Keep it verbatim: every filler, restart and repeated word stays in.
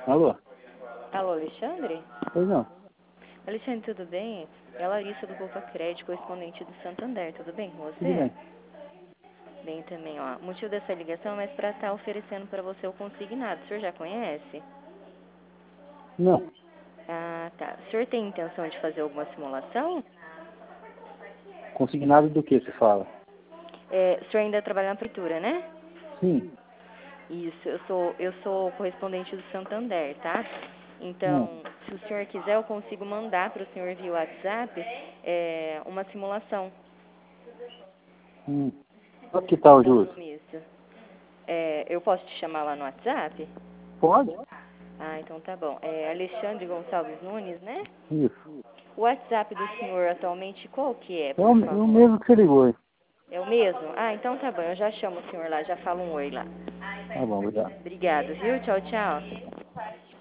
Alô? Alô, Alexandre? Pois não. Alexandre, tudo bem? É a Larissa do Poupa Crédito, correspondente do Santander. Tudo bem com Tudo você? bem. Bem também, ó. O motivo dessa ligação é para estar oferecendo para você o consignado. O senhor já conhece? Não. Ah, tá. O senhor tem intenção de fazer alguma simulação? Consignado do que você fala? É, o senhor ainda trabalha na prefeitura, né? Sim. Isso, eu sou, eu sou correspondente do Santander, tá? Hum. Então, se o senhor quiser, eu consigo mandar para o senhor via WhatsApp é, uma simulação. Hum. Quanto que tá o juros? Isso. É, eu posso te chamar lá no WhatsApp? Pode? Ah, então tá bom. É Alexandre Gonçalves Nunes, né? Isso. O WhatsApp do senhor atualmente qual que é, É por o, é o favor? mesmo que você ligou, hein? É o mesmo? Ah, então tá bom. Eu já chamo o senhor lá, já falo um oi lá. Tá bom, obrigado. Obrigado, viu? Tchau, tchau.